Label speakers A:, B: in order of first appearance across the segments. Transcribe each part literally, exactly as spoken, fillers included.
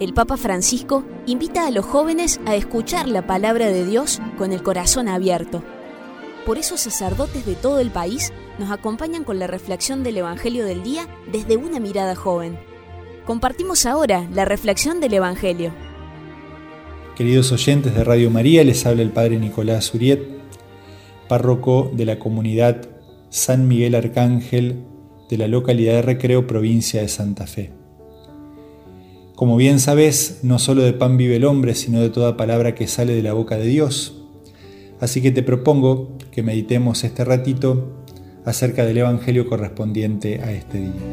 A: el Papa Francisco invita a los jóvenes a escuchar la palabra de Dios con el corazón abierto. Por eso sacerdotes de todo el país nos acompañan con la reflexión del Evangelio del día desde una mirada joven. Compartimos ahora la reflexión del Evangelio.
B: Queridos oyentes de Radio María, les habla el Padre Nicolás Uriet, párroco de la comunidad San Miguel Arcángel de la localidad de Recreo, provincia de Santa Fe. Como bien sabés, no solo de pan vive el hombre, sino de toda palabra que sale de la boca de Dios. Así que te propongo que meditemos este ratito acerca del Evangelio correspondiente a este día.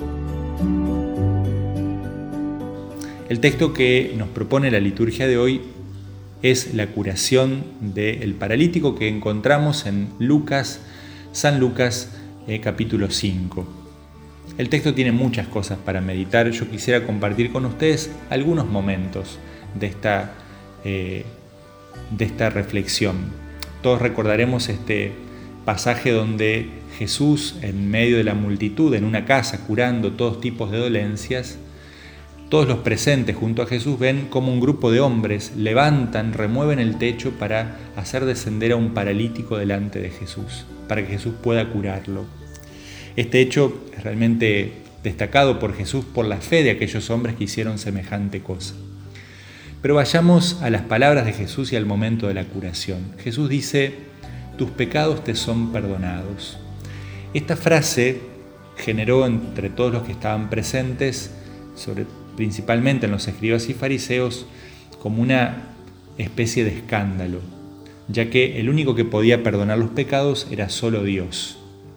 B: El texto que nos propone la liturgia de hoy es la curación del paralítico que encontramos en Lucas, San Lucas, eh, capítulo cinco. El texto tiene muchas cosas para meditar. Yo quisiera compartir con ustedes algunos momentos de esta, eh, de esta reflexión. Todos recordaremos este pasaje donde Jesús, en medio de la multitud, en una casa, curando todos tipos de dolencias, todos los presentes junto a Jesús ven cómo un grupo de hombres levantan, remueven el techo para hacer descender a un paralítico delante de Jesús, para que Jesús pueda curarlo. Este hecho es realmente destacado por Jesús por la fe de aquellos hombres que hicieron semejante cosa. Pero vayamos a las palabras de Jesús y al momento de la curación. Jesús dice: tus pecados te son perdonados. Esta frase generó entre todos los que estaban presentes, sobre, principalmente en los escribas y fariseos, como una especie de escándalo, ya que el único que podía perdonar los pecados era solo Dios.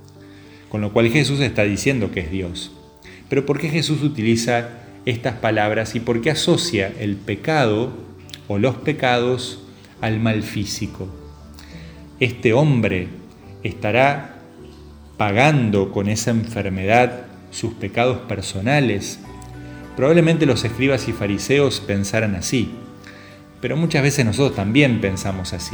B: Con lo cual Jesús está diciendo que es Dios. Pero ¿por qué Jesús utiliza estas palabras y por qué asocia el pecado o los pecados al mal físico? Este hombre estará pagando con esa enfermedad sus pecados personales. Probablemente los escribas y fariseos pensaran así, pero muchas veces nosotros también pensamos así,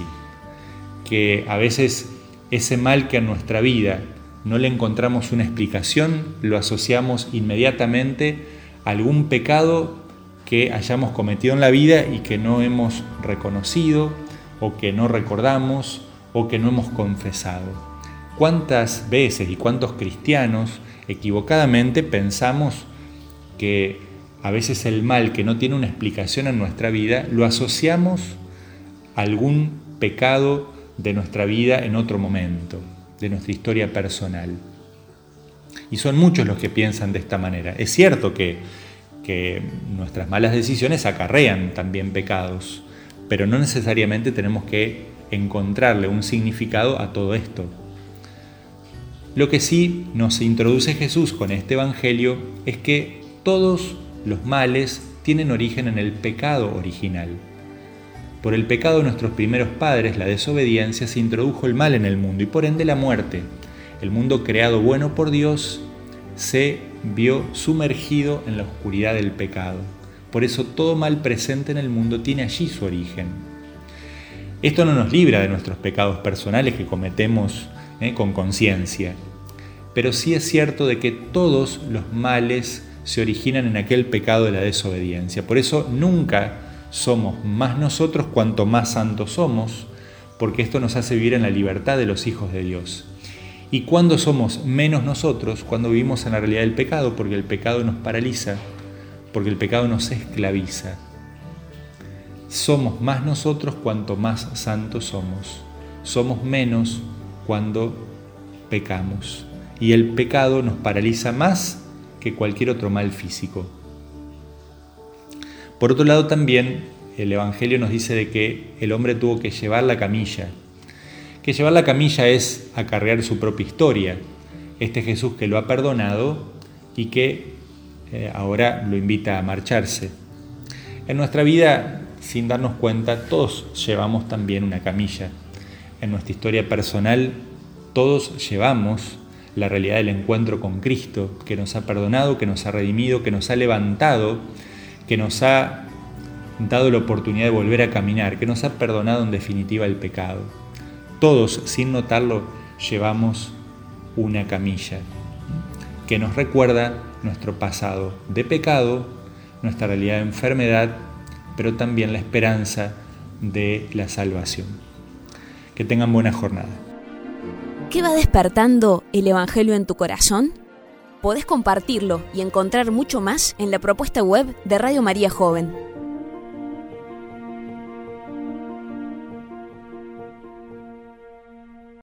B: que a veces ese mal que en nuestra vida no le encontramos una explicación, lo asociamos inmediatamente a algún pecado que hayamos cometido en la vida y que no hemos reconocido, o que no recordamos, o que no hemos confesado. ¿Cuántas veces y cuántos cristianos equivocadamente pensamos que a veces el mal que no tiene una explicación en nuestra vida lo asociamos a algún pecado de nuestra vida en otro momento, de nuestra historia personal? Y son muchos los que piensan de esta manera. Es cierto que, que nuestras malas decisiones acarrean también pecados, pero no necesariamente tenemos que encontrarle un significado a todo esto. Lo que sí nos introduce Jesús con este Evangelio es que todos los males tienen origen en el pecado original. Por el pecado de nuestros primeros padres, la desobediencia, se introdujo el mal en el mundo y por ende la muerte. El mundo creado bueno por Dios se vio sumergido en la oscuridad del pecado. Por eso todo mal presente en el mundo tiene allí su origen. Esto no nos libra de nuestros pecados personales que cometemos eh, con conciencia, pero sí es cierto de que todos los males se originan en aquel pecado de la desobediencia. Por eso nunca somos más nosotros cuanto más santos somos, porque esto nos hace vivir en la libertad de los hijos de Dios. Y cuando somos menos nosotros, cuando vivimos en la realidad del pecado, porque el pecado nos paraliza, porque el pecado nos esclaviza. Somos más nosotros cuanto más santos somos. Somos menos cuando pecamos. Y el pecado nos paraliza más que cualquier otro mal físico. Por otro lado, también el Evangelio nos dice de que el hombre tuvo que llevar la camilla. Que llevar la camilla es acarrear su propia historia. Este Jesús que lo ha perdonado y que eh, ahora lo invita a marcharse. En nuestra vida, sin darnos cuenta, todos llevamos también una camilla. En nuestra historia personal, todos llevamos la realidad del encuentro con Cristo, que nos ha perdonado, que nos ha redimido, que nos ha levantado, que nos ha dado la oportunidad de volver a caminar, que nos ha perdonado en definitiva el pecado. Todos, sin notarlo, llevamos una camilla que nos recuerda nuestro pasado de pecado, nuestra realidad de enfermedad, pero también la esperanza de la salvación. Que tengan buena jornada.
A: ¿Qué va despertando el Evangelio en tu corazón? Podés compartirlo y encontrar mucho más en la propuesta web de Radio María Joven.